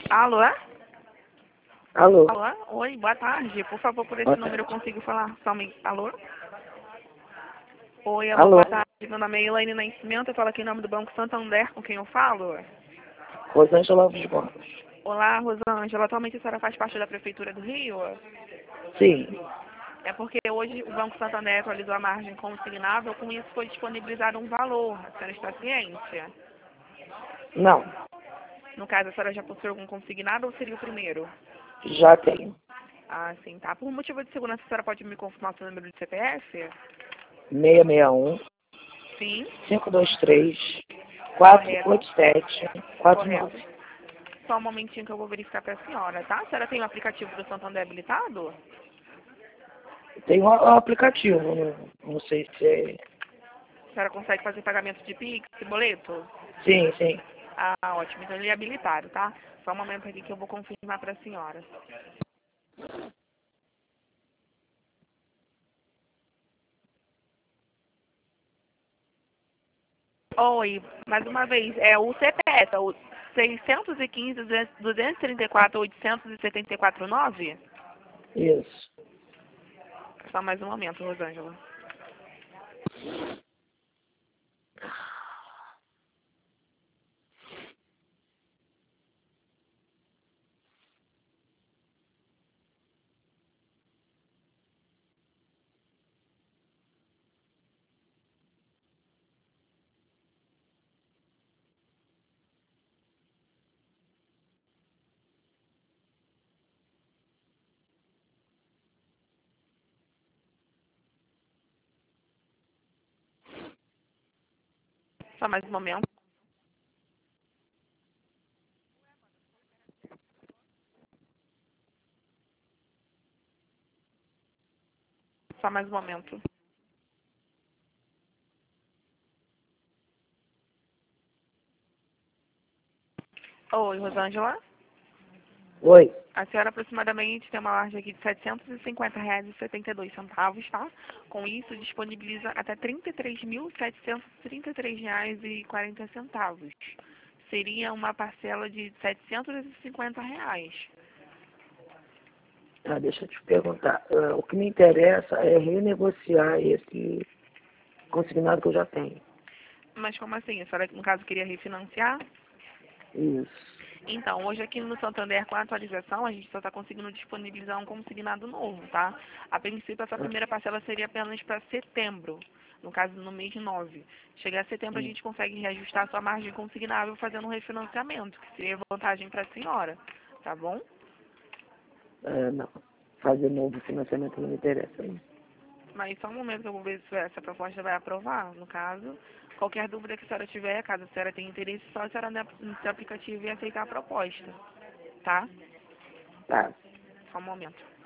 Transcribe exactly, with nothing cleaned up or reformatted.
Alô? Alô? Alô? Oi, boa tarde. Por favor, por esse Boa número eu tarde. consigo falar somente. Alô? Oi, alô, Alô? boa tarde. Meu nome é Elaine Nascimento, eu falo aqui em nome do Banco Santander, com quem eu falo. Rosângela Alves Gomes. Olá, Rosângela. Atualmente a senhora faz parte da Prefeitura do Rio? Sim. É porque hoje o Banco Santander atualizou a margem consignável, com isso foi disponibilizado um valor. A senhora está ciente? Não. No caso, a senhora já possui algum consignado ou seria o primeiro? Já tenho. Ah, sim, tá. Por motivo de segurança, a senhora pode me confirmar o seu número de C P F? seis seis um, Sim, cinco dois três, quatro correto, oito sete, quatro correto. nove. Só um momentinho que eu vou verificar para a senhora, tá? A senhora tem o aplicativo do Santander habilitado? Tem um um aplicativo, não, não sei se é... A senhora consegue fazer pagamento de Pix e boleto? Sim, sim. Ah, ótimo. Então ele é habilitado, tá? Só um momento aqui que eu vou confirmar para a senhora. Oi, mais uma vez, é o C P F, é o seiscentos e quinze, duzentos e trinta e quatro, oitocentos e setenta e quatro, nove? Isso. Só mais um momento, Rosângela. Só mais um momento. Só mais um momento. Oi, Rosângela. Oi. A senhora aproximadamente tem uma margem aqui de setecentos e cinquenta reais e setenta e dois centavos, tá? Com isso, disponibiliza até trinta e três mil setecentos e trinta e três reais e quarenta centavos. Seria uma parcela de setecentos e cinquenta reais. Ah, deixa eu te perguntar. Ah, o que me interessa é renegociar esse consignado que eu já tenho. Mas como assim? A senhora, no caso, queria refinanciar? Isso. Então, hoje aqui no Santander, com a atualização, a gente só está conseguindo disponibilizar um consignado novo, tá? A princípio, essa Ah, primeira parcela seria apenas para setembro, no caso, no mês nove. Chegar a setembro, a hum. gente consegue reajustar a sua margem consignável fazendo um refinanciamento, que seria vantagem para a senhora, tá bom? Ah, não. Fazer novo financiamento não me interessa. Não. Mas só um momento que eu vou ver se essa proposta vai aprovar, no caso. Qualquer dúvida que a senhora tiver, caso a senhora tenha interesse, só a senhora no seu aplicativo e aceitar a proposta, tá? Tá. Só um momento.